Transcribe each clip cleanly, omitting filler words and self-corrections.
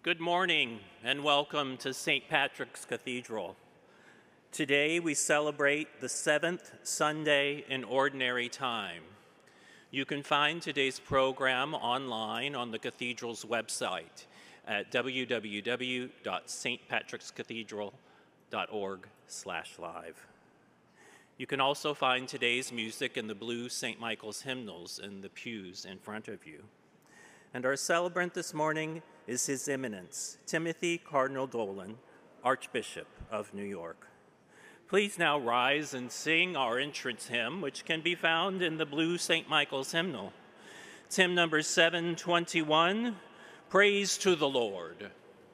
Good morning and welcome to St. Patrick's Cathedral. Today we celebrate the 7th Sunday in Ordinary Time. You can find today's program online on the Cathedral's website at www.stpatrickscathedral.org/live. You can also find today's music in the blue St. Michael's hymnals in the pews in front of you. And our celebrant this morning is His Eminence, Timothy Cardinal Dolan, Archbishop of New York. Please now rise and sing our entrance hymn, which can be found in the blue St. Michael's hymnal. It's hymn number 721, Praise to the Lord.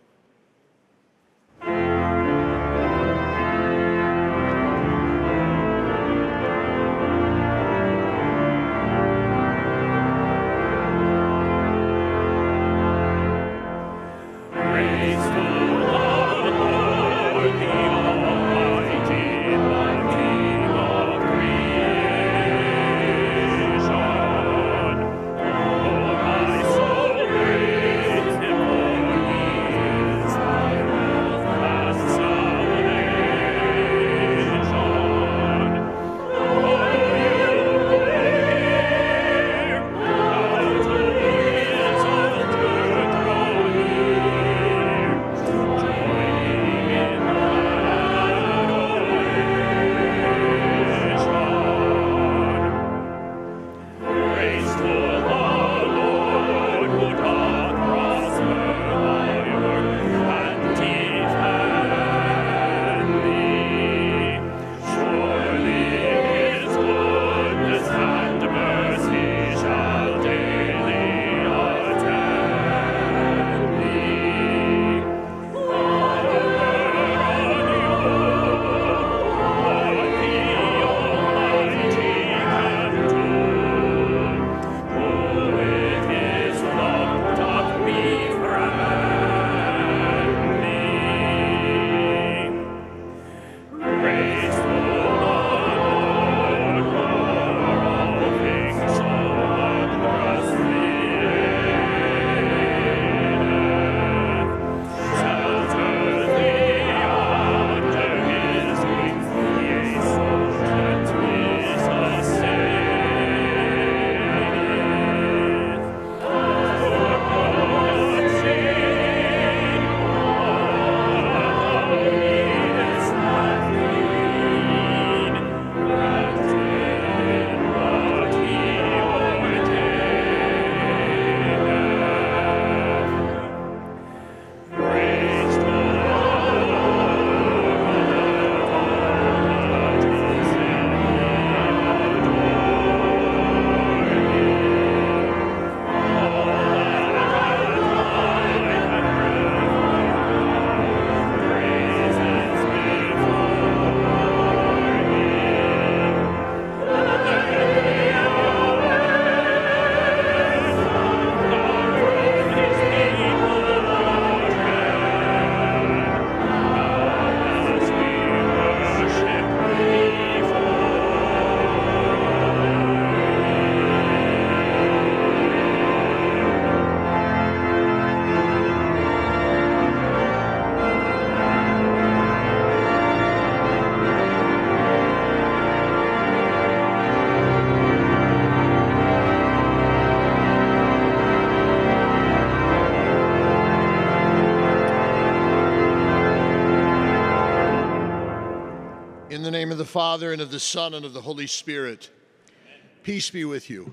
In the name of the Father, and of the Son, and of the Holy Spirit. Amen. Peace be with you.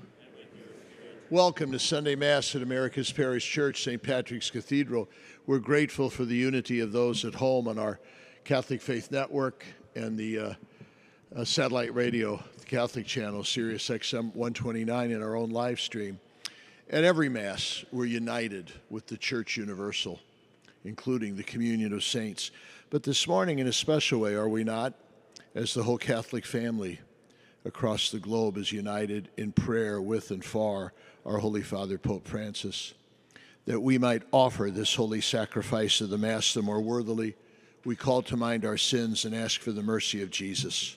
Welcome to Sunday Mass at America's Parish Church, St. Patrick's Cathedral. We're grateful for the unity of those at home on our Catholic Faith Network and the satellite radio, the Catholic channel, Sirius XM 129, and our own live stream. At every Mass, we're united with the Church Universal, including the communion of saints. But this morning, in a special way, are we not? As the whole Catholic family across the globe is united in prayer with and for our Holy Father, Pope Francis, that we might offer this holy sacrifice of the Mass the more worthily, we call to mind our sins and ask for the mercy of Jesus.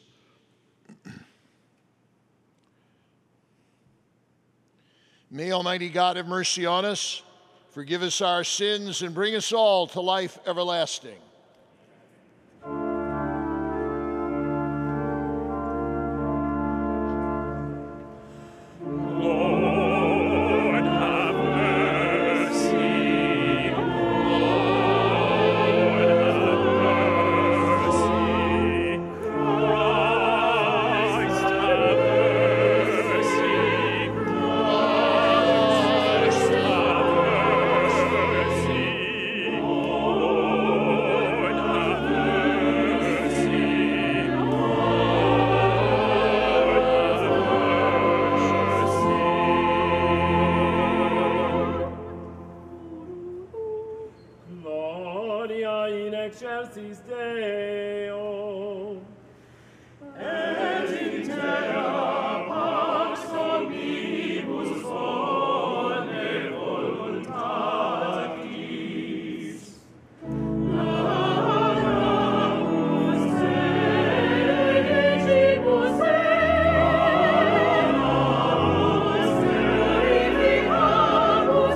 May Almighty God have mercy on us, Forgive us our sins and bring us all to life everlasting. excelsis Deo. Et in terra pax omnibus bone voluntatis. Adamus Delegibus eamus, verificamus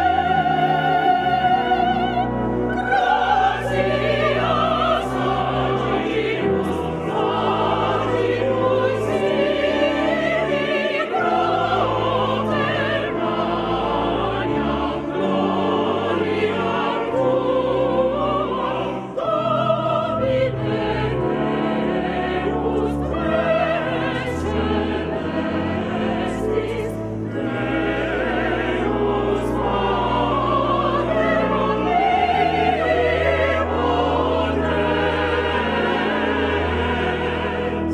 gratias agibus patibus sibi proter magnam gloriam tuam, Domine Deus pres celestis, Deus Pater omnipotens,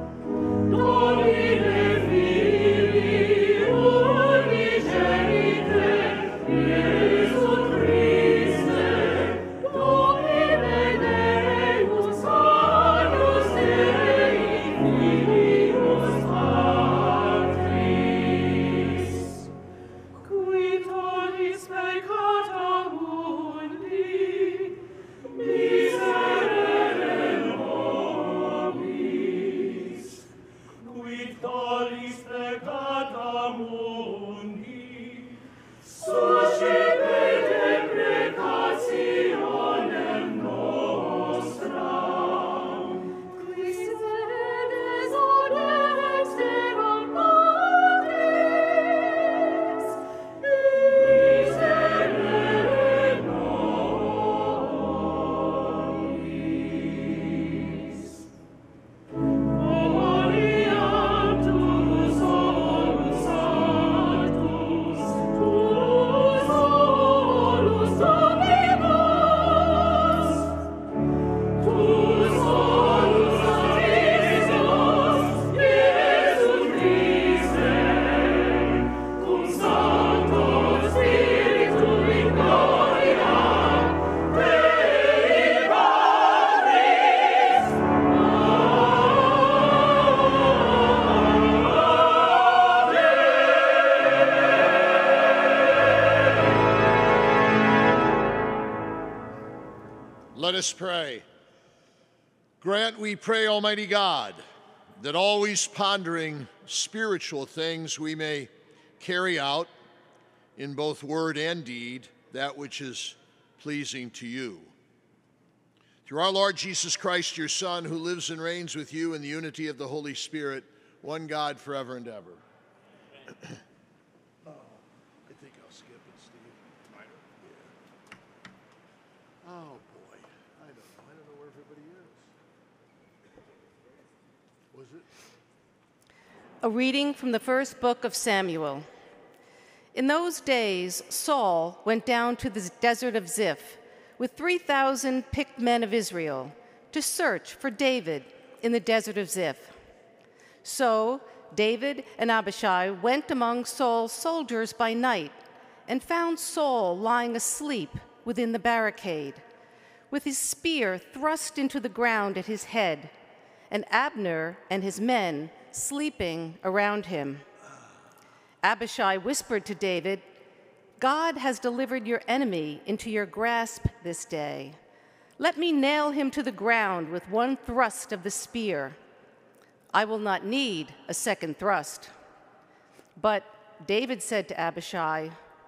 Domine Filii unigenite, Iesu Christe, Domine Deus agnus Dei filius Patris, qui tollis peccata mundi, miserere nobis. Qui tollis peccata mundi, suscipe deprecationem nostram. Qui sedes ad exteram Patris, miserere nobis. Gloriam tu solus sanctus, tu solus omnibus, tu solus Sanctissimus, Iesu Christe, cum Sancto Spiritu in gloria Dei Patris. Let us pray. Grant, we pray, Almighty God, that always pondering spiritual things we may carry out in both word and deed that which is pleasing to you. Through our Lord Jesus Christ, your Son, who lives and reigns with you in the unity of the Holy Spirit, one God forever and ever. I think I'll skip it, Steve. Yeah. Oh, boy. I don't know where everybody is. Was it? A reading from the first book of Samuel. In those days, Saul went down to the desert of Ziph with 3,000 picked men of Israel to search for David in the desert of Ziph. So David and Abishai went among Saul's soldiers by night and found Saul lying asleep within the barricade, with his spear thrust into the ground at his head, and Abner and his men sleeping around him. Abishai whispered to David, "God has delivered your enemy into your grasp this day. Let me nail him to the ground with one thrust of the spear. I will not need a second thrust." But David said to Abishai,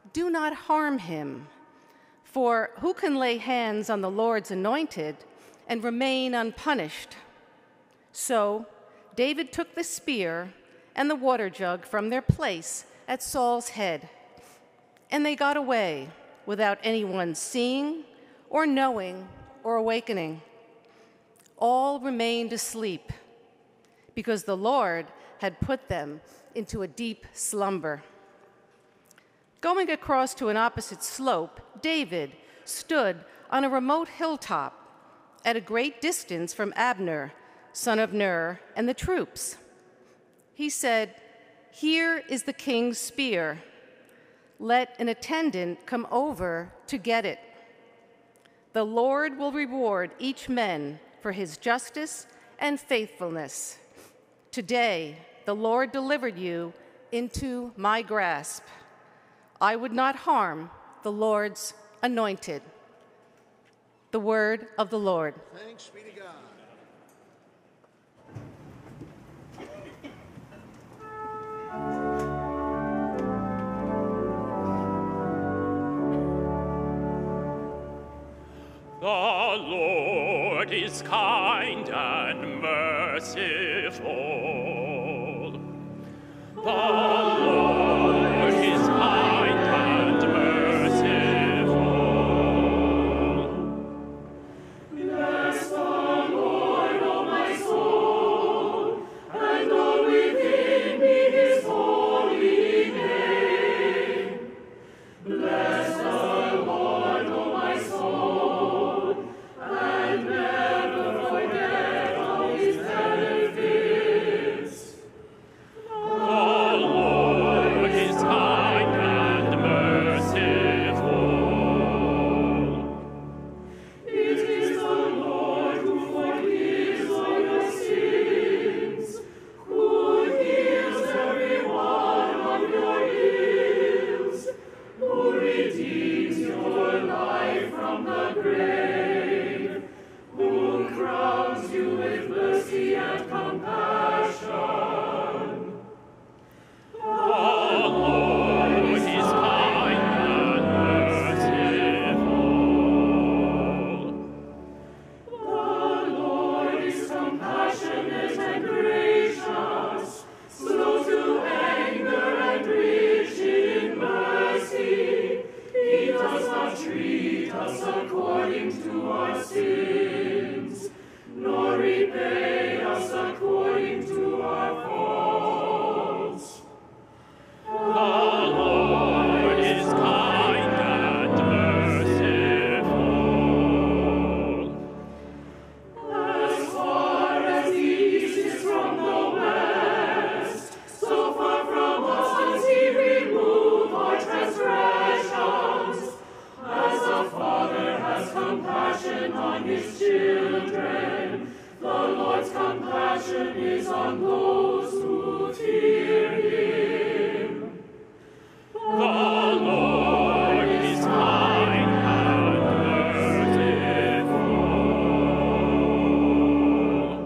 do not harm him. For who can lay hands on the Lord's anointed and remain unpunished?" So David took the spear and the water jug from their place at Saul's head, and they got away without anyone seeing or knowing or awakening. All remained asleep because the Lord had put them into a deep slumber. Going across to an opposite slope, David stood on a remote hilltop at a great distance from Abner, son of Ner, and the troops. He said, "Here is the king's spear. Let an attendant come over to get it. The Lord will reward each man for his justice and faithfulness. Today, the Lord delivered you into my grasp. I would not harm the Lord's anointed." The word of the Lord. Thanks be to God. The Lord is kind and merciful. The Lord is kind and merciful. Bless the Lord, O my soul, and all within me his holy name. Bless the Lord, O my soul, and never forget all his benefits. The Lord is kind and merciful. It is the Lord who forgives all your sins, who heals every one of your ills, who redeems your life from the grave, who crowns you with mercy and compassion. The Lord is kind and merciful. The Lord is compassionate and gracious, slow to anger and rich in mercy. He does not treat us according to our sins, nor repay us according to our faults. The Lord is kind and merciful. As far as the east is from the west, so far from us does he remove our transgressions. As a father has compassion on his children, the Lord's compassion is on those who fear him. The Lord is kind and merciful.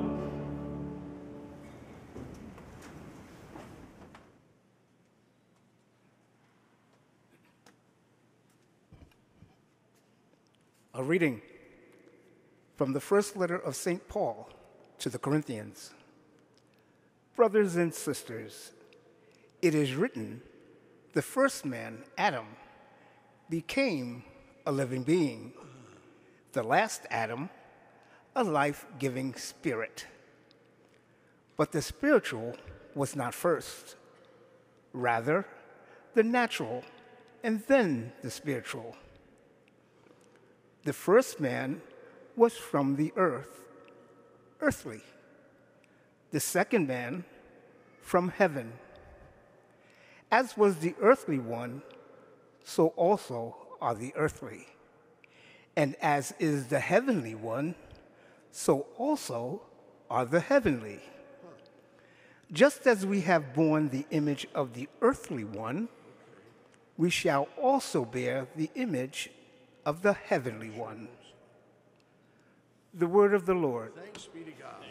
A reading from the first letter of St. Paul to the Corinthians. Brothers and sisters, it is written, the first man, Adam, became a living being. The last Adam, a life-giving spirit. But the spiritual was not first. Rather, the natural, and then the spiritual. The first man was from the earth, earthly. The second man from heaven. As was the earthly one, so also are the earthly. And as is the heavenly one, so also are the heavenly. Just as we have borne the image of the earthly one, we shall also bear the image of the heavenly one. The word of the Lord. Thanks be to God.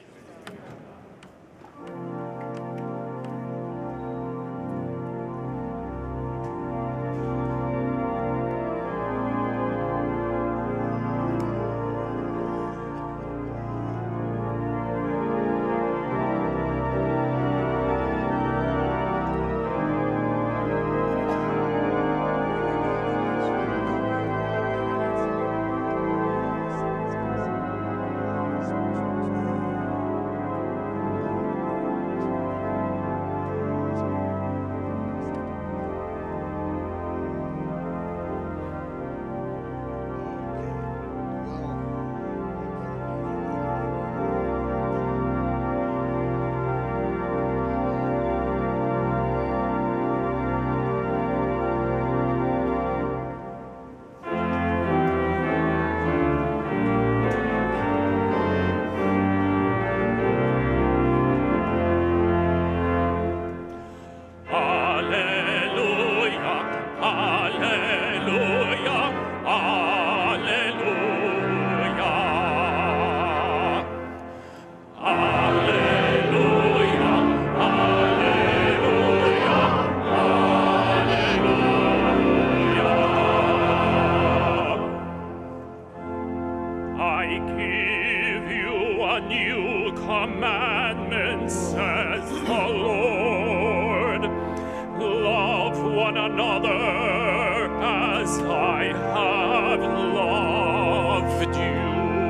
give you a new commandment, says the Lord. Love one another as I have loved you.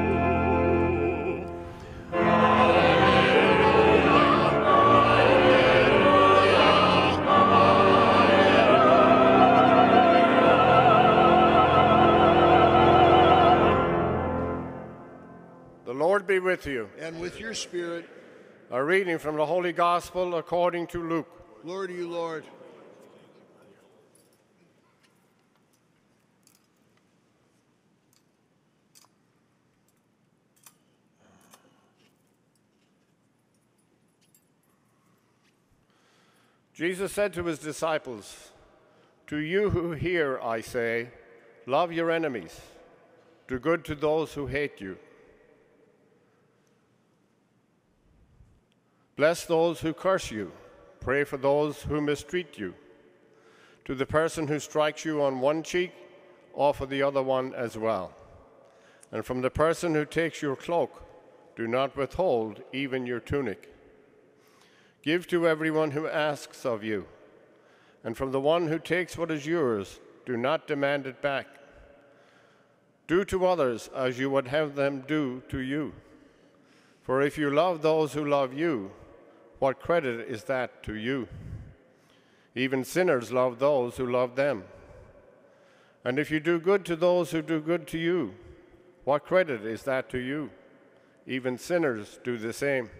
The Lord be with you. And with your spirit, A reading from the Holy Gospel according to Luke. glory to you, Lord. Jesus said to his disciples, "To you who hear, I say, love your enemies, do good to those who hate you. Bless those who curse you, pray for those who mistreat you. To the person who strikes you on one cheek, offer the other one as well. And from the person who takes your cloak, do not withhold even your tunic. Give to everyone who asks of you, and from the one who takes what is yours, do not demand it back. Do to others as you would have them do to you. For if you love those who love you, what credit is that to you? Even sinners love those who love them. And if you do good to those who do good to you, what credit is that to you? Even sinners do the same.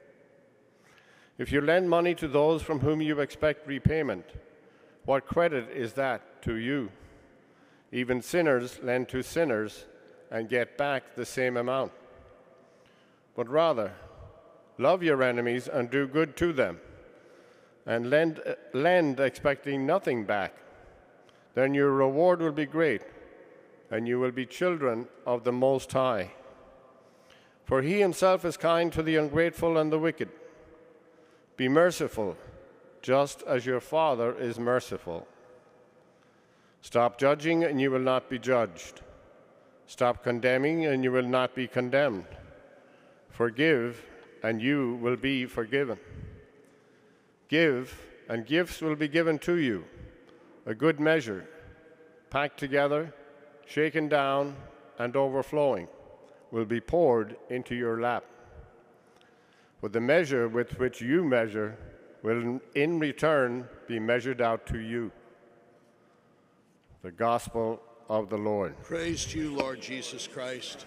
If you lend money to those from whom you expect repayment, what credit is that to you? Even sinners lend to sinners and get back the same amount. But rather, love your enemies and do good to them, and lend expecting nothing back. Then your reward will be great, and you will be children of the Most High. For he himself is kind to the ungrateful and the wicked. Be merciful, just as your Father is merciful. Stop judging, and you will not be judged. Stop condemning, and you will not be condemned. Forgive, and you will be forgiven. Give, and gifts will be given to you, a good measure, packed together, shaken down, and overflowing, will be poured into your lap. With the measure with which you measure will in return be measured out to you. The Gospel of the Lord. Praise to you, Lord Jesus Christ.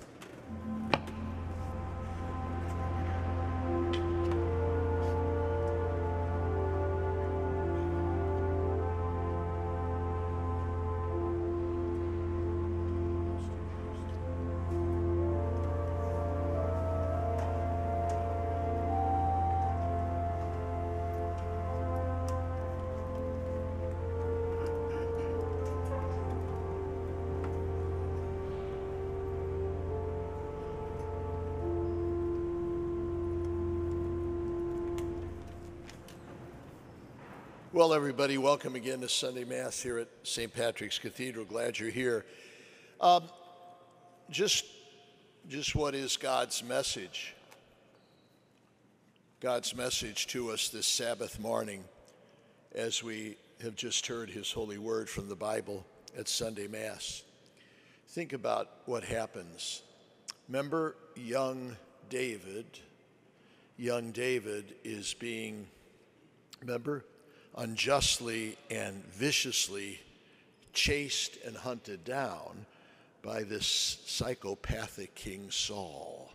Well, everybody, welcome again to Sunday Mass here at St. Patrick's Cathedral. Glad you're here. Just what is God's message? God's message to us this Sabbath morning as we have just heard his holy word from the Bible at Sunday Mass. Think about what happens. Remember young David? Young David is being, unjustly and viciously chased and hunted down by this psychopathic King Saul.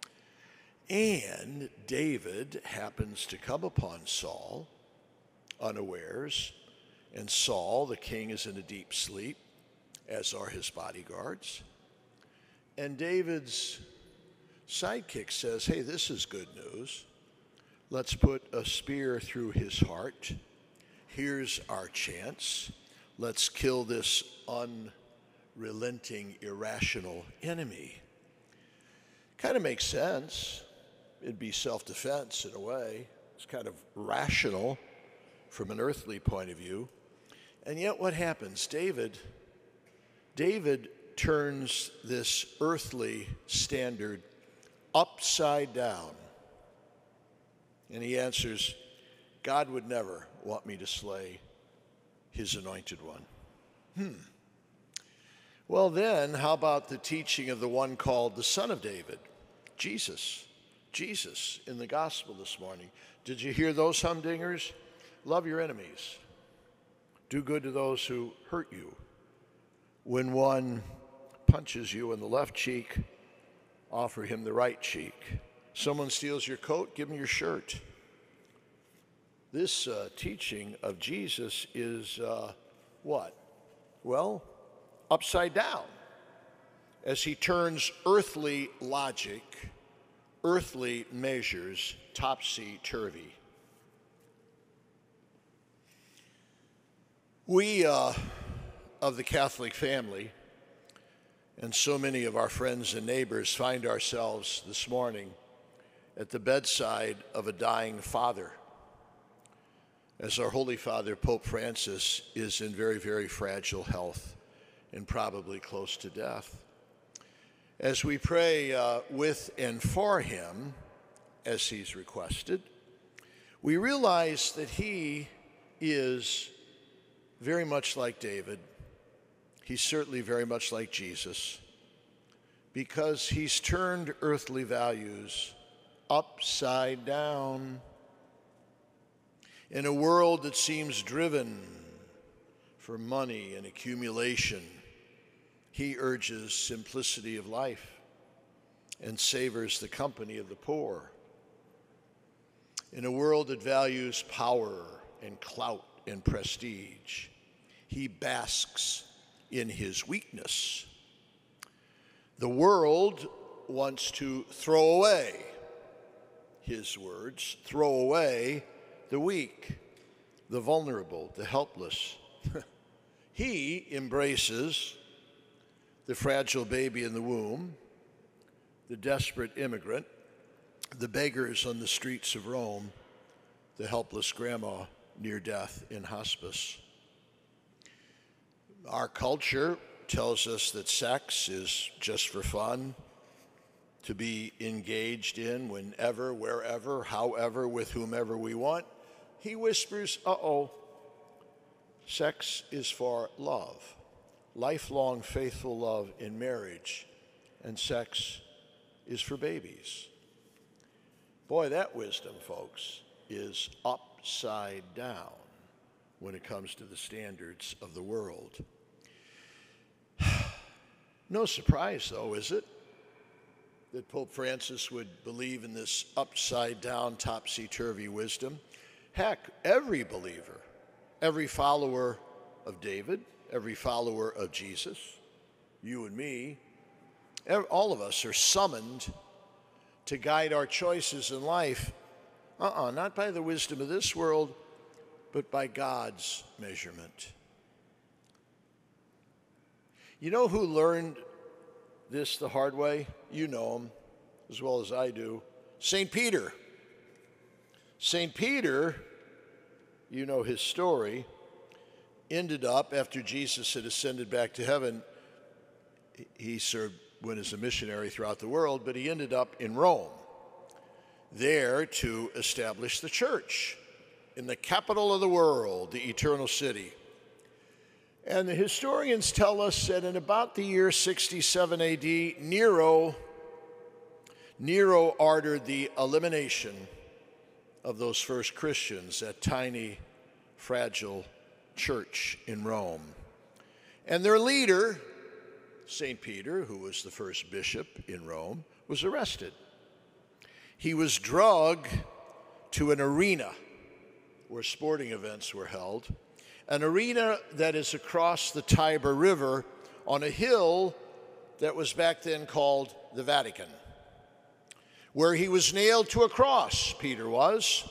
And David happens to come upon Saul unawares, and Saul, the king, is in a deep sleep, as are his bodyguards. And David's sidekick says, "Hey, this is good news. Let's put a spear through his heart. Here's our chance. Let's kill this unrelenting, irrational enemy." Kind of makes sense. It'd be self-defense in a way. It's kind of rational from an earthly point of view. And yet what happens? David turns this earthly standard upside down. And he answers, God would never want me to slay his anointed one. Well then, how about the teaching of the one called the Son of David, Jesus? Jesus in the gospel this morning. Did you hear those humdingers? Love your enemies. Do good to those who hurt you. When one punches you in the left cheek, offer him the right cheek. Someone steals your coat, give him your shirt. This teaching of Jesus is what? Well, upside down. As he turns earthly logic, earthly measures, topsy-turvy. We of the Catholic family, and so many of our friends and neighbors, find ourselves this morning at the bedside of a dying father, as our Holy Father, Pope Francis, is in very, very fragile health and probably close to death. As we pray with and for him, as he's requested, we realize that he is very much like David. He's certainly very much like Jesus, because he's turned earthly values upside down. In a world that seems driven for money and accumulation, he urges simplicity of life and savors the company of the poor. In a world that values power and clout and prestige, he basks in his weakness. The world wants to throw away, his words, throw away the weak, the vulnerable, the helpless. He embraces the fragile baby in the womb, the desperate immigrant, the beggars on the streets of Rome, the helpless grandma near death in hospice. Our culture tells us that sex is just for fun, to be engaged in whenever, wherever, however, with whomever we want. He whispers, sex is for love, lifelong faithful love in marriage, and sex is for babies. Boy, that wisdom, folks, is upside down when it comes to the standards of the world. No surprise, though, is it, that Pope Francis would believe in this upside-down, topsy-turvy wisdom? Heck, every believer, every follower of David, every follower of Jesus, you and me, all of us are summoned to guide our choices in life, not by the wisdom of this world, but by God's measurement. You know who learned this the hard way? You know him as well as I do. St. Peter. St. Peter, you know his story, ended up, after Jesus had ascended back to heaven, he went as a missionary throughout the world, but he ended up in Rome, there to establish the church in the capital of the world, the eternal city. And the historians tell us that in about the year 67 AD, Nero ordered the elimination of those first Christians, that tiny, fragile church in Rome. And their leader, St. Peter, who was the first bishop in Rome, was arrested. He was dragged to an arena where sporting events were held, an arena that is across the Tiber River on a hill that was back then called the Vatican, where he was nailed to a cross, Peter was.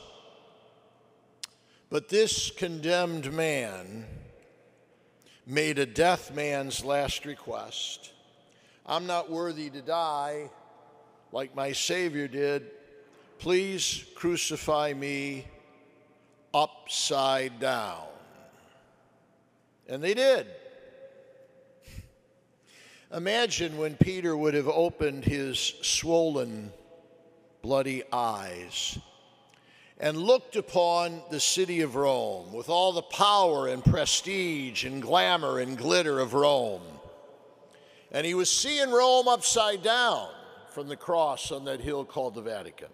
But this condemned man made a death man's last request. I'm not worthy to die like my Savior did. Please crucify me upside down. And they did. Imagine when Peter would have opened his swollen, bloody eyes and looked upon the city of Rome with all the power and prestige and glamour and glitter of Rome. And he was seeing Rome upside down from the cross on that hill called the Vatican.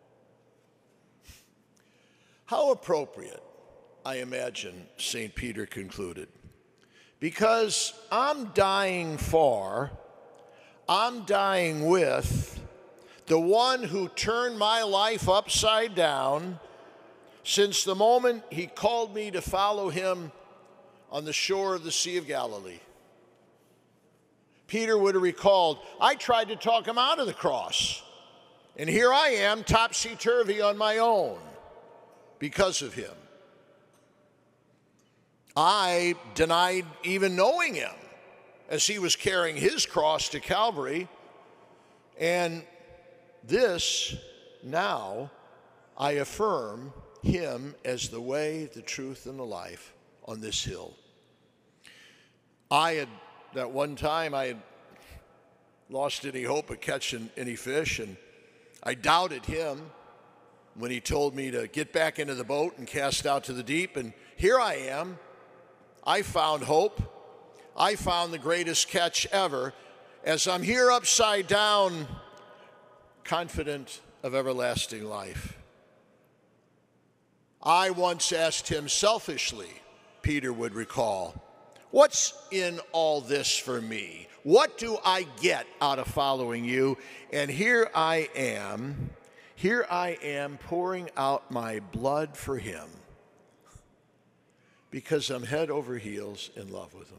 How appropriate, I imagine, St. Peter concluded. Because I'm dying for, I'm dying with the one who turned my life upside down since the moment he called me to follow him on the shore of the Sea of Galilee. Peter would have recalled, I tried to talk him out of the cross, and here I am, topsy-turvy on my own because of him. I denied even knowing him as he was carrying his cross to Calvary, and this, now, I affirm him as the way, the truth, and the life on this hill. That one time, I had lost any hope of catching any fish, and I doubted him when he told me to get back into the boat and cast out to the deep, and here I am. I found hope. I found the greatest catch ever as I'm here upside down, confident of everlasting life. I once asked him selfishly, Peter would recall, what's in all this for me? What do I get out of following you? And here I am pouring out my blood for him because I'm head over heels in love with him.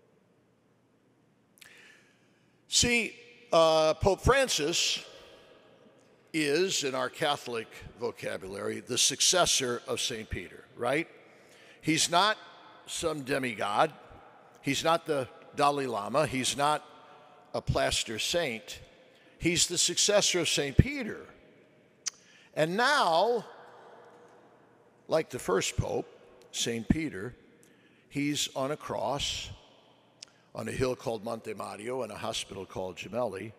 See, Pope Francis is, in our Catholic vocabulary, the successor of St. Peter, right? He's not some demigod. He's not the Dalai Lama. He's not a plaster saint. He's the successor of St. Peter. And now, like the first pope, St. Peter, he's on a cross on a hill called Monte Mario and a hospital called Gemelli,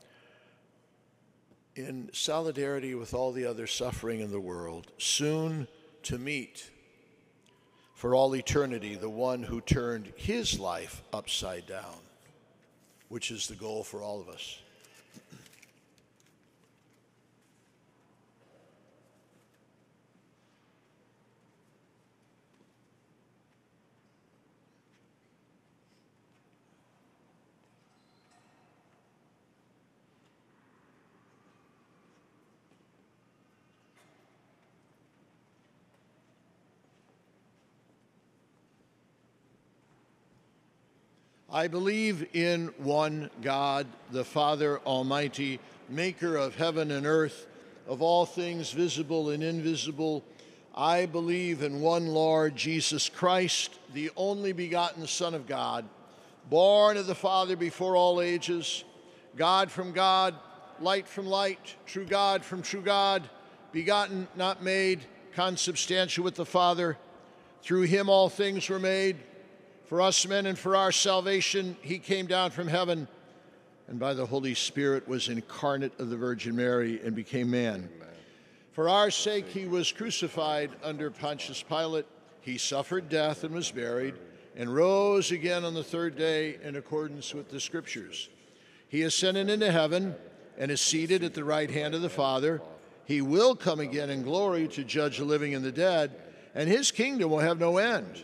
in solidarity with all the other suffering in the world, soon to meet for all eternity the one who turned his life upside down, which is the goal for all of us. I believe in one God, the Father Almighty, maker of heaven and earth, of all things visible and invisible. I believe in one Lord Jesus Christ, the only begotten Son of God, born of the Father before all ages, God from God, light from light, true God from true God, begotten, not made, consubstantial with the Father. Through him all things were made. For us men and for our salvation, he came down from heaven, and by the Holy Spirit was incarnate of the Virgin Mary and became man. Amen. For our sake he was crucified under Pontius Pilate. He suffered death and was buried, and rose again on the third day in accordance with the Scriptures. He ascended into heaven and is seated at the right hand of the Father. He will come again in glory to judge the living and the dead, and his kingdom will have no end.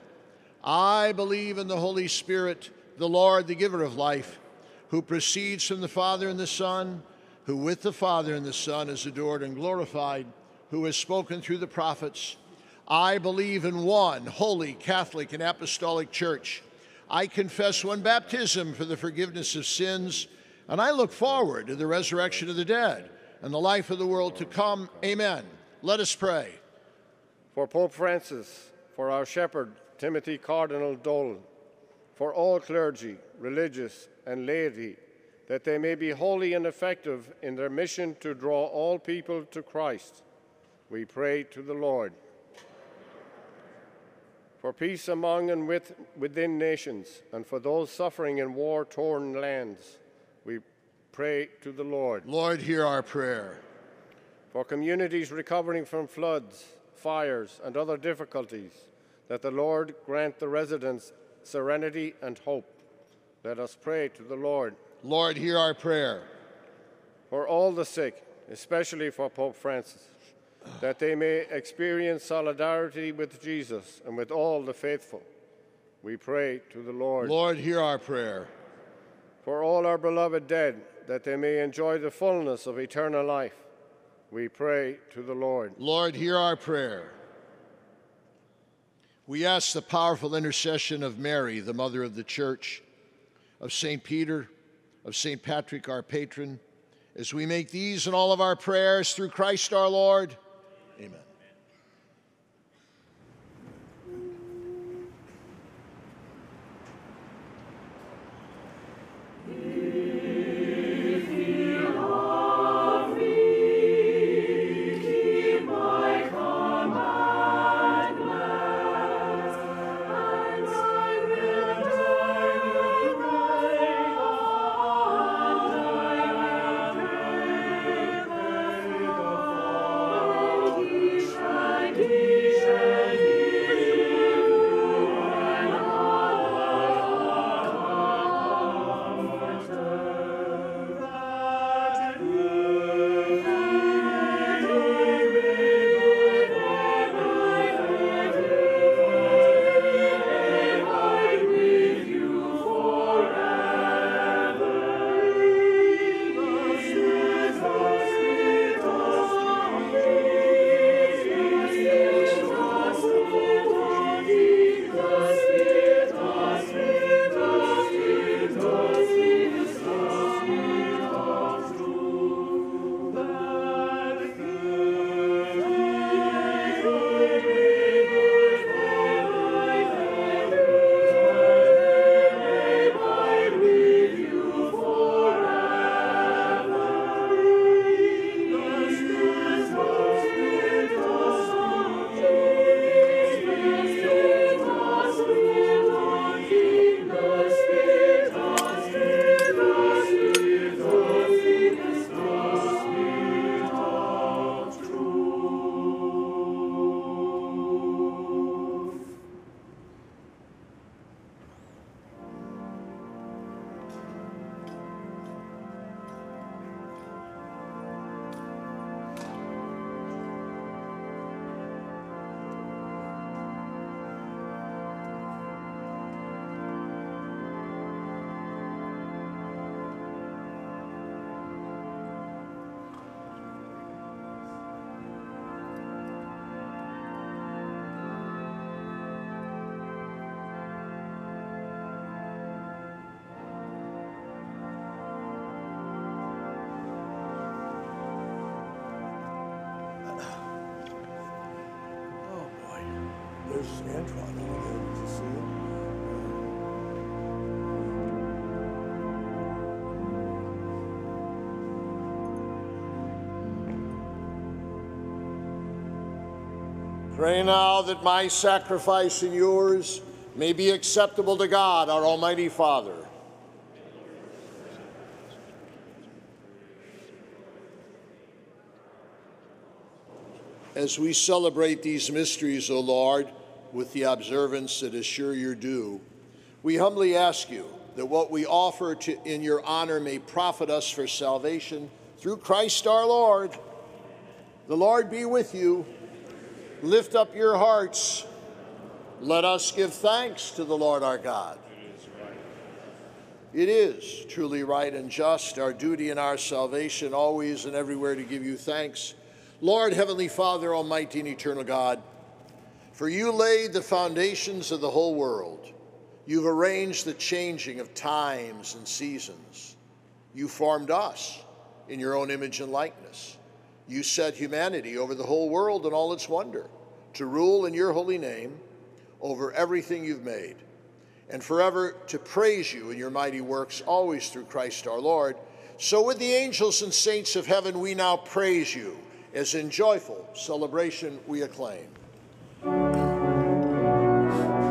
I believe in the Holy Spirit, the Lord, the giver of life, who proceeds from the Father and the Son, who with the Father and the Son is adored and glorified, who has spoken through the prophets. I believe in one holy, Catholic, and apostolic church. I confess one baptism for the forgiveness of sins, and I look forward to the resurrection of the dead and the life of the world to come. Amen. Let us pray. For Pope Francis, for our shepherd, Timothy Cardinal Dolan, for all clergy, religious, and laity, that they may be holy and effective in their mission to draw all people to Christ. We pray to the Lord. for peace among and within nations, and for those suffering in war-torn lands, we pray to the Lord. Lord, hear our prayer. For communities recovering from floods, fires, and other difficulties, that the Lord grant the residents serenity and hope. Let us pray to the Lord. Lord, hear our prayer. For all the sick, especially for Pope Francis, that they may experience solidarity with Jesus and with all the faithful, we pray to the Lord. Lord, hear our prayer. For all our beloved dead, that they may enjoy the fullness of eternal life, we pray to the Lord. Lord, hear our prayer. We ask the powerful intercession of Mary, the Mother of the Church, of St. Peter, of St. Patrick, our patron, as we make these and all of our prayers through Christ our Lord. Amen. There's Antron over there. Did you see him? Pray now that my sacrifice and yours may be acceptable to God, our Almighty Father. As we celebrate these mysteries, O Lord, with the observance that is sure your due, we humbly ask you that what we offer in your honor may profit us for salvation through Christ our Lord. The Lord be with you. Lift up your hearts. Let us give thanks to the Lord our God. It is truly right and just, our duty and our salvation, always and everywhere to give you thanks, Lord, Heavenly Father, Almighty and Eternal God. For you laid the foundations of the whole world. You've arranged the changing of times and seasons. You formed us in your own image and likeness. You set humanity over the whole world and all its wonder, to rule in your holy name over everything you've made, and forever to praise you in your mighty works, always through Christ our Lord. So with the angels and saints of heaven, we now praise you, as in joyful celebration we acclaim.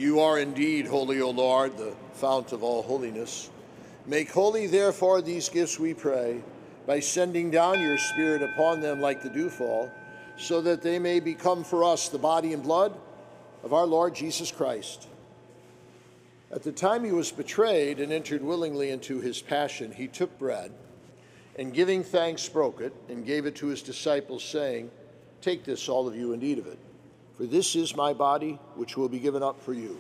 You are indeed holy, O Lord, the fount of all holiness. Make holy, therefore, these gifts, we pray, by sending down your Spirit upon them like the dewfall, so that they may become for us the body and blood of our Lord Jesus Christ. At the time he was betrayed and entered willingly into his passion, he took bread, and giving thanks broke it, and gave it to his disciples, saying, "Take this, all of you, and eat of it. For this is my body, which will be given up for you."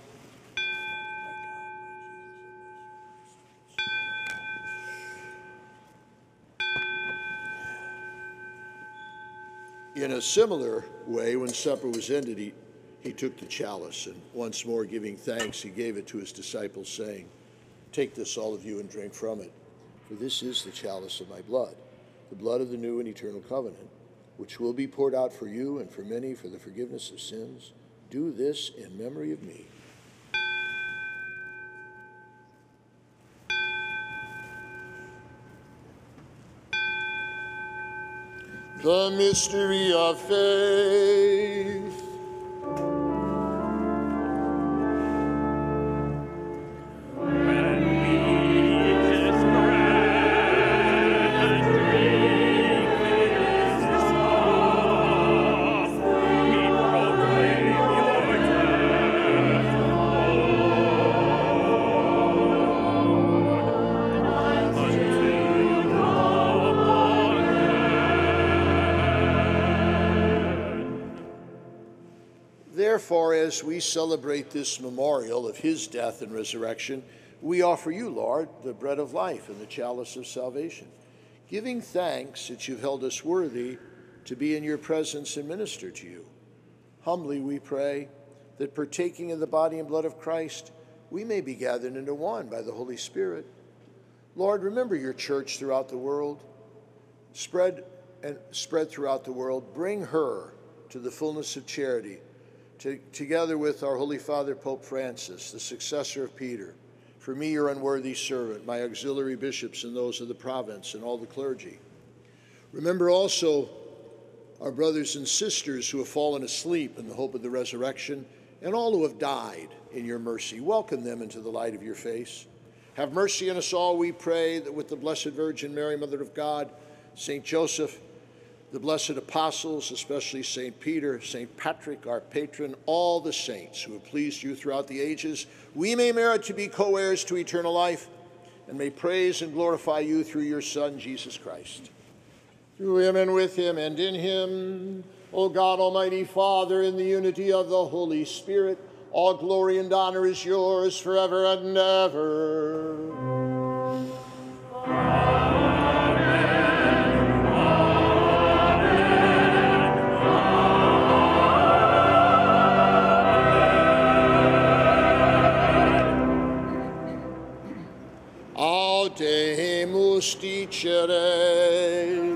In a similar way, when supper was ended, he took the chalice, and once more giving thanks, he gave it to his disciples, saying, "Take this, all of you, and drink from it. For this is the chalice of my blood, the blood of the new and eternal covenant, which will be poured out for you and for many for the forgiveness of sins. Do this in memory of me." The mystery of faith. Therefore, as we celebrate this memorial of his death and resurrection, we offer you, Lord, the bread of life and the chalice of salvation, giving thanks that you've held us worthy to be in your presence and minister to you. Humbly we pray that, partaking of the body and blood of Christ, we may be gathered into one by the Holy Spirit. Lord, remember your church throughout the world. Spread throughout the world. Bring her to the fullness of charity, together with our Holy Father, Pope Francis, the successor of Peter, for me, your unworthy servant, my auxiliary bishops and those of the province, and all the clergy. Remember also our brothers and sisters who have fallen asleep in the hope of the resurrection, and all who have died in your mercy. Welcome them into the light of your face. Have mercy on us all, we pray, that with the Blessed Virgin Mary, Mother of God, St. Joseph, the blessed apostles, especially St. Peter, St. Patrick, our patron, all the saints who have pleased you throughout the ages, we may merit to be co-heirs to eternal life, and may praise and glorify you through your Son, Jesus Christ. Through him and with him and in him, O God, Almighty Father, in the unity of the Holy Spirit, all glory and honor is yours forever and ever. Audemus dicere.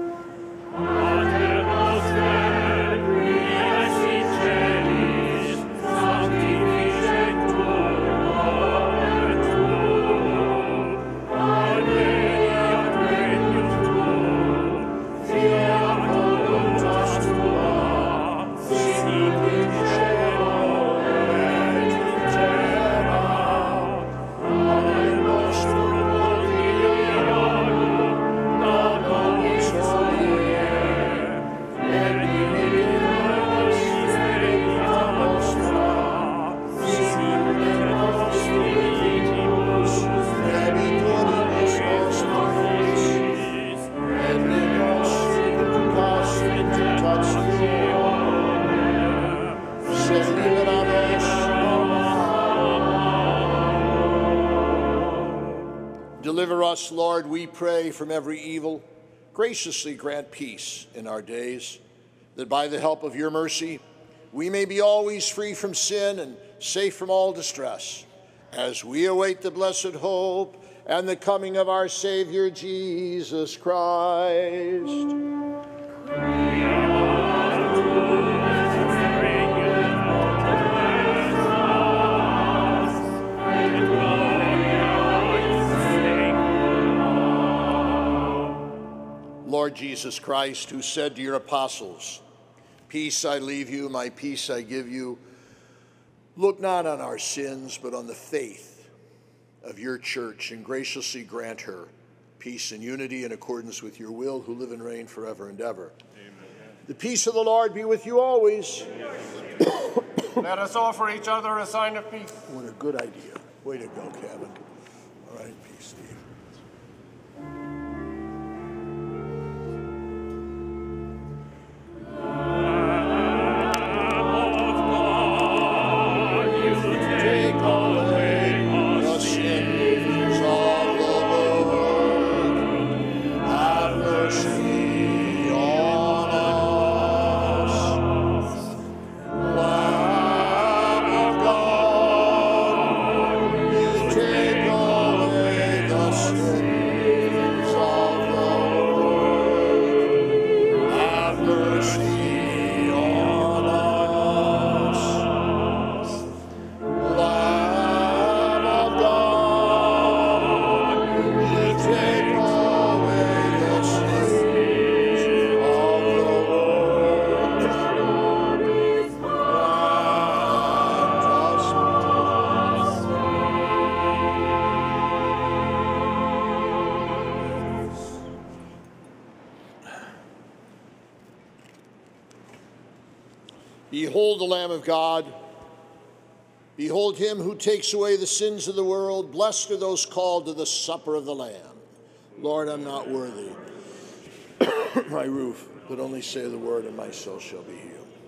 Audemus requies in celis, sanctificetur nomen tuum, adveniat regnum tuum, fiat voluntas tua, sic in cielo et in terra. Panem nostrum quotidianum da nobis hodie, et dimitte nobis debita nostra, sic et nos dimittimus debitoribus nostris, et ne nos inducas in tentationem, sed libera nos Deliver us, Lord, we pray, from every evil. Graciously grant peace in our days, that by the help of your mercy, we may be always free from sin and safe from all distress, as we await the blessed hope and the coming of our Savior, Jesus Christ. Lord Jesus Christ, who said to your apostles, "Peace I leave you, my peace I give you. Look not on our sins, but on the faith of your church, and graciously grant her peace and unity in accordance with your will, who live and reign forever and ever. Amen. The peace of the Lord be with you always. Let us offer each other a sign of peace. What a good idea. Way to go, Kevin. All right, peace, Steve. Behold the Lamb of God. Behold him who takes away the sins of the world. Blessed are those called to the supper of the Lamb. Lord, I'm not worthy, my roof, but only say the word, and my soul shall be healed.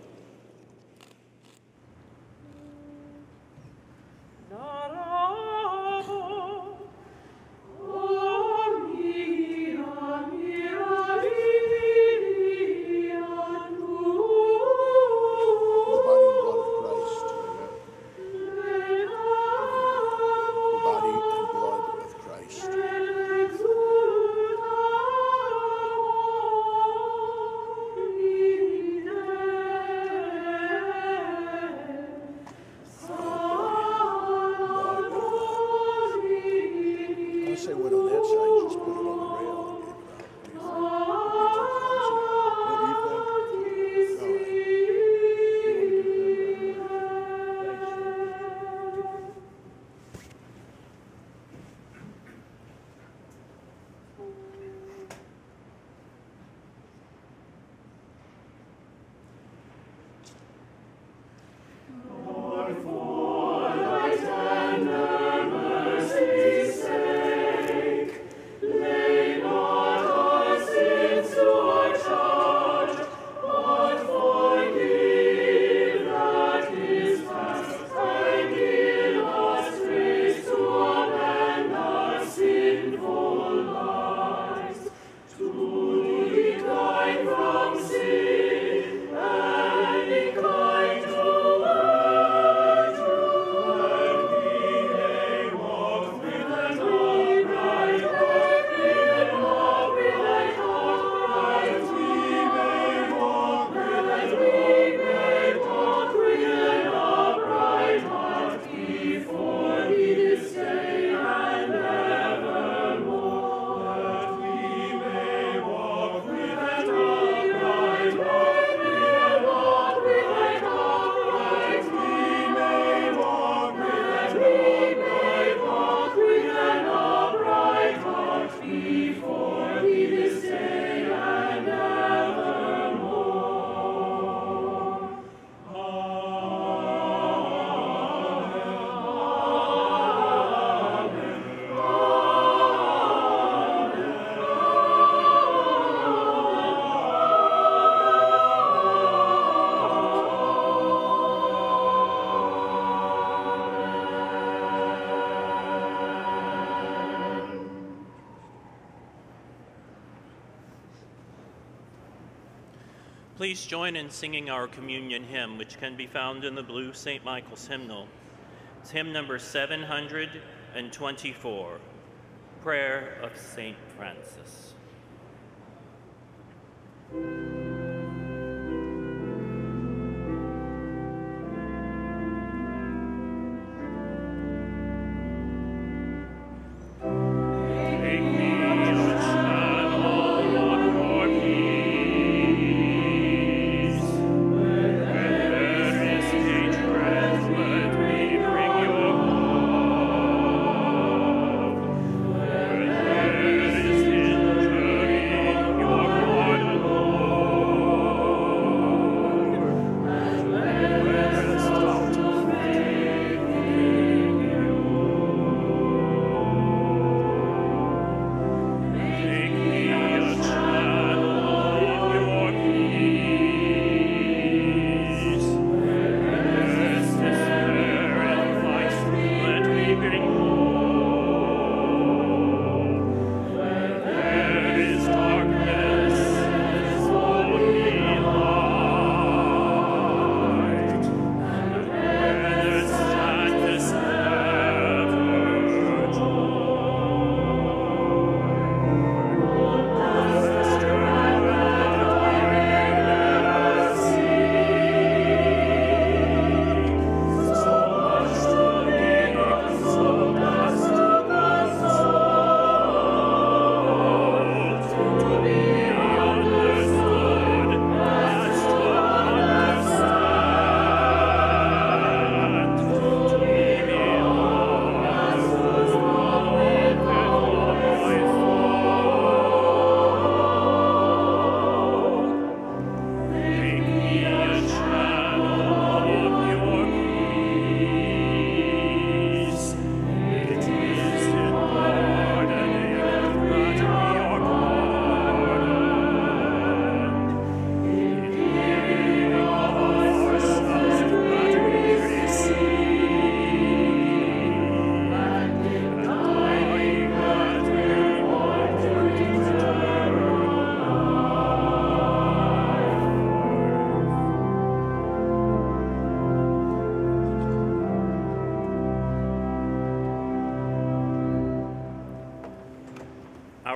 Please join in singing our communion hymn, which can be found in the blue St. Michael's hymnal. It's hymn number 724, Prayer of St. Francis. With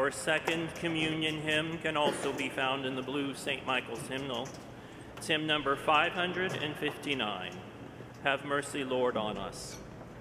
Our second communion hymn can also be found in the blue St. Michael's hymnal. It's hymn number 559, Have Mercy, Lord, on Us.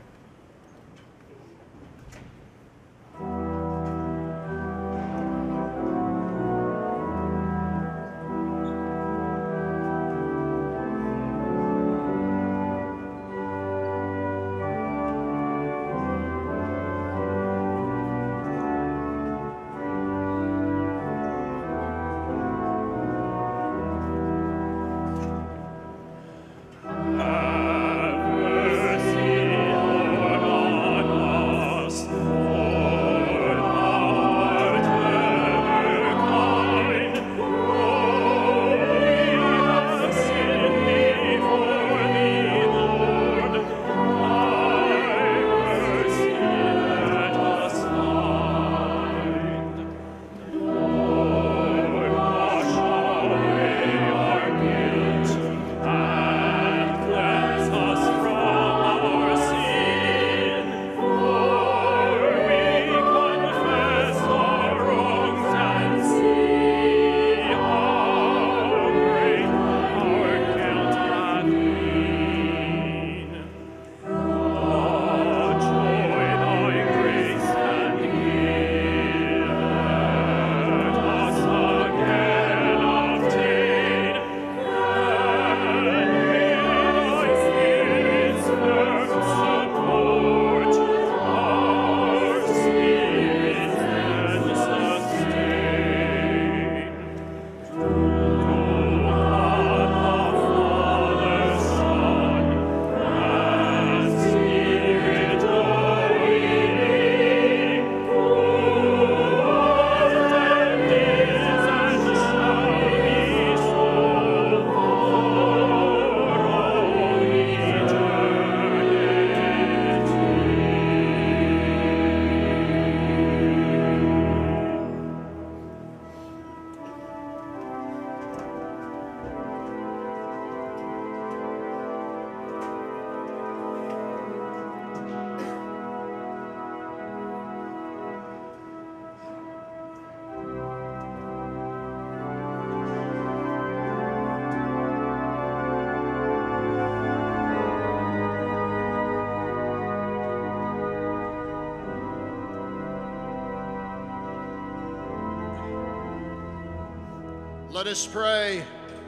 Let us pray.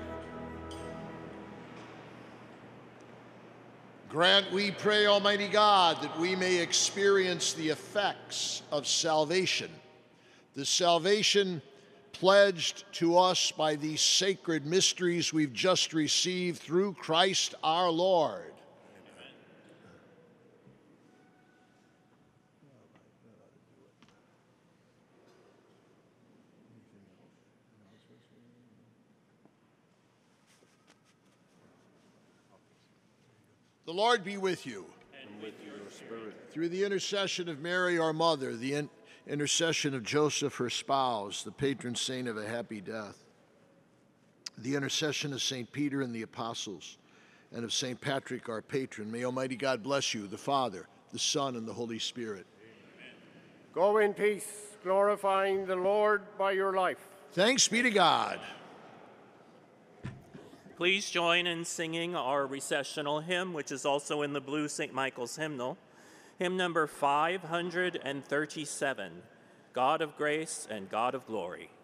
Grant, we pray, Almighty God, that we may experience the effects of salvation, the salvation pledged to us by these sacred mysteries we've just received through Christ our Lord. The Lord be with you. And with your spirit. Through the intercession of Mary, our mother, the intercession of Joseph, her spouse, the patron saint of a happy death, the intercession of St. Peter and the apostles, and of St. Patrick, our patron, may Almighty God bless you, the Father, the Son, and the Holy Spirit. Amen. Go in peace, glorifying the Lord by your life. Thanks be to God. Please join in singing our recessional hymn, which is also in the blue St. Michael's hymnal. Hymn number 537, God of Grace and God of Glory.